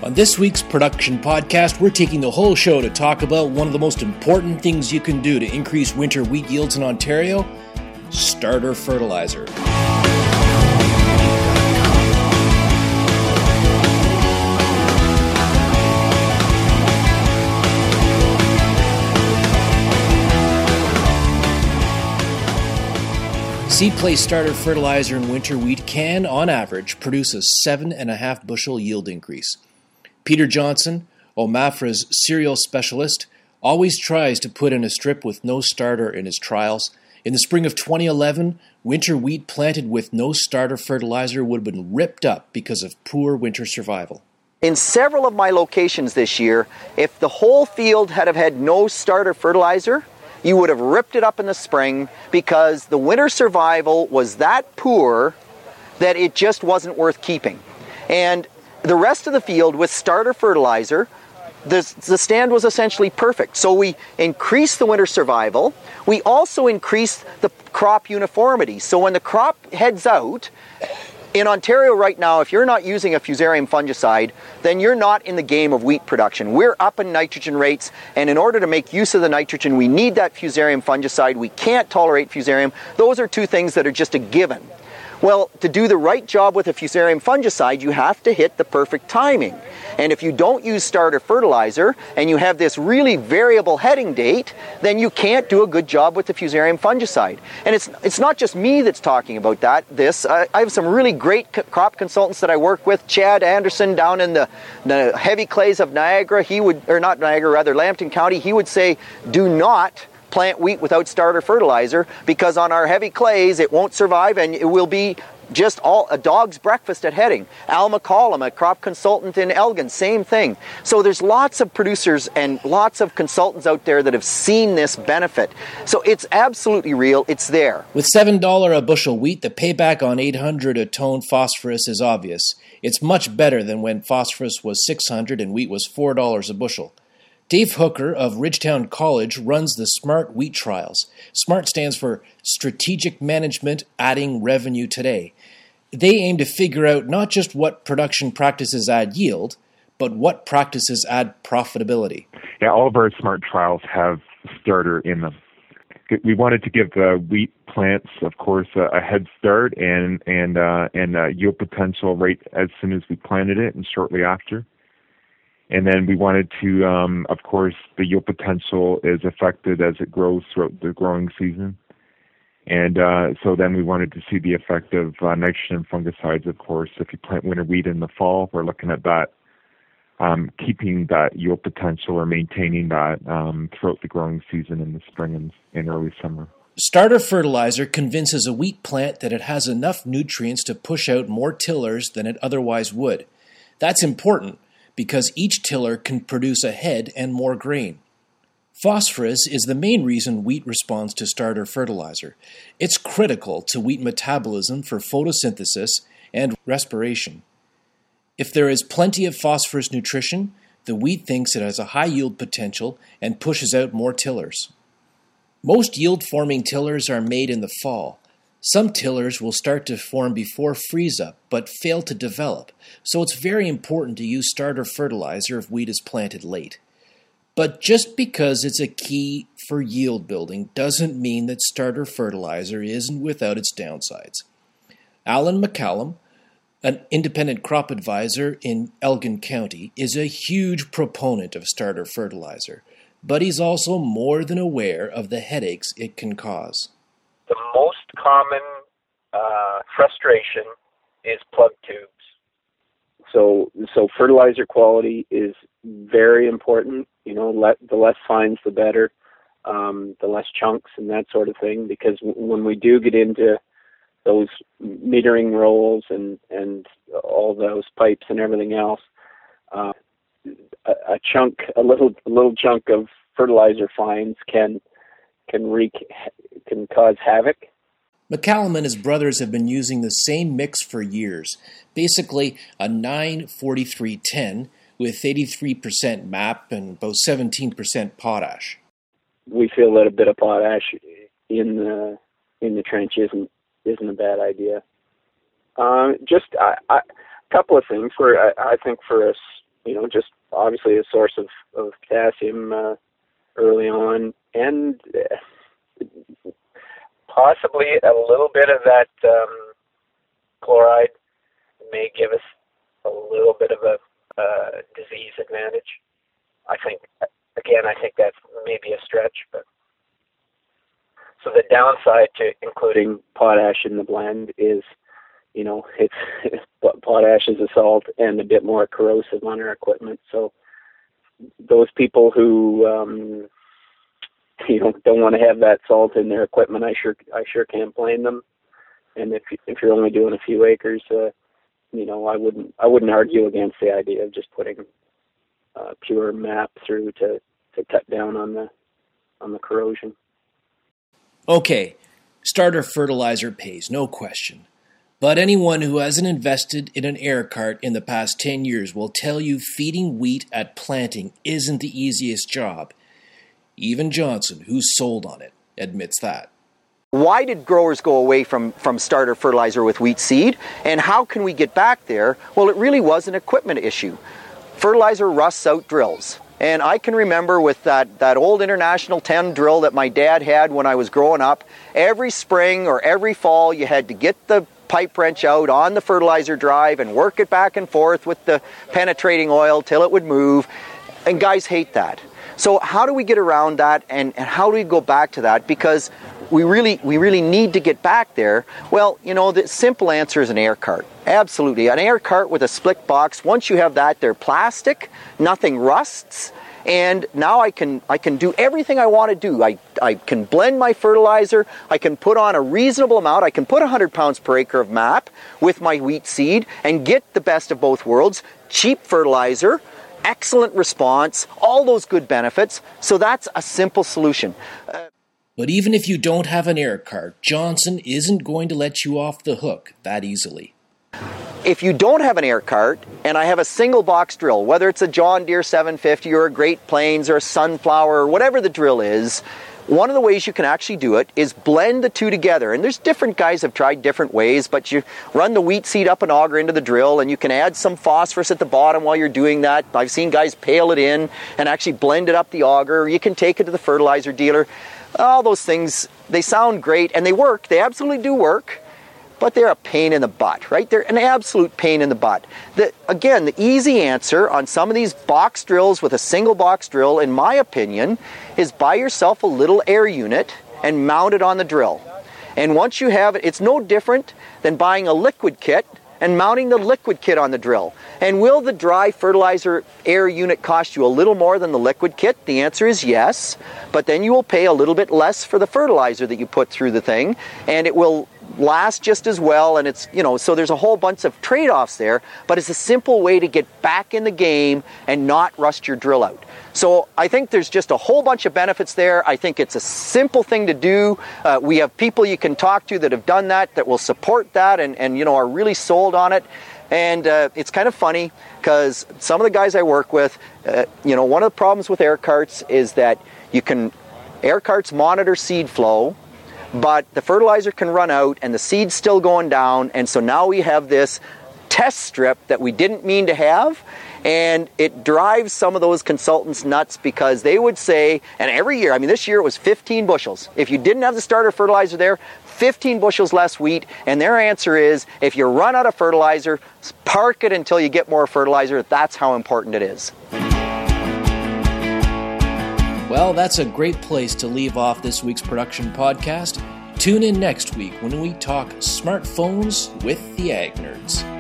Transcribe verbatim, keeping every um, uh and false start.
On this week's production podcast, we're taking the whole show to talk about one of the most important things you can do to increase winter wheat yields in Ontario: starter fertilizer. Seed Place starter fertilizer in winter wheat can, on average, produce a seven and a half bushel yield increase. Peter Johnson, OMAFRA's cereal specialist, always tries to put in a strip with no starter in his trials. In the spring of twenty eleven, winter wheat planted with no starter fertilizer would have been ripped up because of poor winter survival. In several of my locations this year, if the whole field had have had no starter fertilizer, you would have ripped it up in the spring because the winter survival was that poor that it just wasn't worth keeping. And the rest of the field with starter fertilizer, the, the stand was essentially perfect. So we increased the winter survival. We also increased the crop uniformity. So when the crop heads out, in Ontario right now, if you're not using a fusarium fungicide, then you're not in the game of wheat production. We're up in nitrogen rates, and in order to make use of the nitrogen, we need that fusarium fungicide. We can't tolerate fusarium. Those are two things that are just a given. Well, to do the right job with a fusarium fungicide, you have to hit the perfect timing. And if you don't use starter fertilizer and you have this really variable heading date, then you can't do a good job with the fusarium fungicide. And it's it's not just me that's talking about that. This uh, I have some really great c- crop consultants that I work with. Chad Anderson down in the, the heavy clays of Niagara, he would, or not Niagara, rather Lambton County, he would say, do not plant wheat without starter fertilizer because on our heavy clays it won't survive and it will be just all a dog's breakfast at heading. Al McCollum, a crop consultant in Elgin, same thing. So there's lots of producers and lots of consultants out there that have seen this benefit. So it's absolutely real. It's there. With seven dollars a bushel wheat, the payback on eight hundred a tonne phosphorus is obvious. It's much better than when phosphorus was six hundred and wheat was four dollars a bushel. Dave Hooker of Ridgetown College runs the SMART wheat trials. SMART stands for Strategic Management Adding Revenue Today. They aim to figure out not just what production practices add yield, but what practices add profitability. Yeah, all of our SMART trials have starter in them. We wanted to give the wheat plants, of course, a, a head start and and uh, and uh, yield potential right as soon as we planted it and shortly after. And then we wanted to, um, of course, the yield potential is affected as it grows throughout the growing season. And uh, so then we wanted to see the effect of uh, nitrogen fungicides, of course. If you plant winter wheat in the fall, we're looking at that, um, keeping that yield potential or maintaining that um, throughout the growing season in the spring and, and early summer. Starter fertilizer convinces a wheat plant that it has enough nutrients to push out more tillers than it otherwise would. That's important, because each tiller can produce a head and more grain. Phosphorus is the main reason wheat responds to starter fertilizer. It's critical to wheat metabolism for photosynthesis and respiration. If there is plenty of phosphorus nutrition, the wheat thinks it has a high yield potential and pushes out more tillers. Most yield-forming tillers are made in the fall. Some tillers will start to form before freeze-up, but fail to develop, so it's very important to use starter fertilizer if wheat is planted late. But just because it's a key for yield building doesn't mean that starter fertilizer isn't without its downsides. Alan McCallum, an independent crop advisor in Elgin County, is a huge proponent of starter fertilizer, but he's also more than aware of the headaches it can cause. The most common uh, frustration is plug tubes. So, so fertilizer quality is very important. You know, let, the less fines, the better. Um, the less chunks and that sort of thing. Because w- when we do get into those metering rolls and and all those pipes and everything else, uh, a, a chunk, a little, a little chunk of fertilizer fines can can wreak can cause havoc. McCallum and his brothers have been using the same mix for years, basically a nine forty-three ten with eighty-three percent M A P and about seventeen percent potash. We feel that a bit of potash in the in the trench isn't isn't a bad idea. Uh, just I, I, a couple of things. For I, I think for us, you know, just obviously a source of, of potassium uh, early on, and uh, possibly a little bit of that um, chloride may give us a little bit of a uh, disease advantage. I think, again, I think that's maybe a stretch, but so the downside to including potash in the blend is, you know, it's, it's potash is a salt and a bit more corrosive on our equipment. So those people who, um, you know, don't want to have that salt in their equipment, I sure, I sure can't blame them. And if if you're only doing a few acres, uh, you know, I wouldn't, I wouldn't argue against the idea of just putting uh, pure M A P through to, to cut down on the on the corrosion. Okay, starter fertilizer pays, no question. But anyone who hasn't invested in an air cart in the past ten years will tell you feeding wheat at planting isn't the easiest job. Even Johnson, who's sold on it, admits that. Why did growers go away from, from starter fertilizer with wheat seed? And how can we get back there? Well, it really was an equipment issue. Fertilizer rusts out drills. And I can remember with that, that old International ten drill that my dad had when I was growing up, every spring or every fall you had to get the pipe wrench out on the fertilizer drive and work it back and forth with the penetrating oil till it would move. And guys hate that. So how do we get around that, and, and how do we go back to that? Because we really we really need to get back there. Well, you know, the simple answer is an air cart. Absolutely. An air cart with a split box, once you have that, they're plastic, nothing rusts, and now I can I can do everything I want to do. I, I can blend my fertilizer, I can put on a reasonable amount, I can put one hundred pounds per acre of M A P with my wheat seed and get the best of both worlds, cheap fertilizer, excellent response, all those good benefits. So that's a simple solution. Uh, But even if you don't have an air cart, Johnson isn't going to let you off the hook that easily. If you don't have an air cart, and I have a single box drill, whether it's a John Deere seven fifty or a Great Plains or a Sunflower or whatever the drill is, one of the ways you can actually do it is blend the two together. And there's different guys have tried different ways, but you run the wheat seed up an auger into the drill, and you can add some phosphorus at the bottom while you're doing that. I've seen guys pail it in and actually blend it up the auger. You can take it to the fertilizer dealer. All those things, they sound great, and they work. They absolutely do work, but they're a pain in the butt, right? They're an absolute pain in the butt. The, again, the easy answer on some of these box drills with a single box drill, in my opinion, is buy yourself a little air unit and mount it on the drill. And once you have it, it's no different than buying a liquid kit and mounting the liquid kit on the drill. And will the dry fertilizer air unit cost you a little more than the liquid kit? The answer is yes, but then you will pay a little bit less for the fertilizer that you put through the thing, and it will last just as well, and it's, you know, so there's a whole bunch of trade-offs there, but it's a simple way to get back in the game and not rust your drill out. So I think there's just a whole bunch of benefits there. I think it's a simple thing to do. Uh, we have people you can talk to that have done that, that will support that and, and you know, are really sold on it. And uh, it's kind of funny because some of the guys I work with, uh, you know, one of the problems with air carts is that you can, air carts monitor seed flow, but the fertilizer can run out and the seed's still going down, and so now we have this test strip that we didn't mean to have, and it drives some of those consultants nuts because they would say, and every year, I mean this year it was fifteen bushels. If you didn't have the starter fertilizer there, fifteen bushels less wheat, and their answer is, if you run out of fertilizer, park it until you get more fertilizer. That's how important it is. Well, that's a great place to leave off this week's production podcast. Tune in next week when we talk smartphones with the Ag Nerds.